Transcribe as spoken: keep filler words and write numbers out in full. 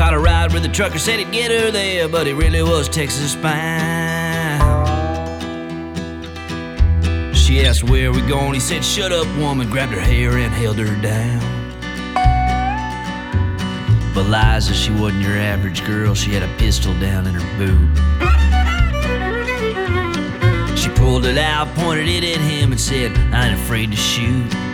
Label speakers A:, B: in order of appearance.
A: caught a ride where the trucker said he'd get her there, but it really was Texas Spine. She asked where we going, he said shut up woman, grabbed her hair and held her down. But Liza, she wasn't your average girl, she had a pistol down in her boot. She pulled it out, pointed it at him and said, I ain't afraid to shoot.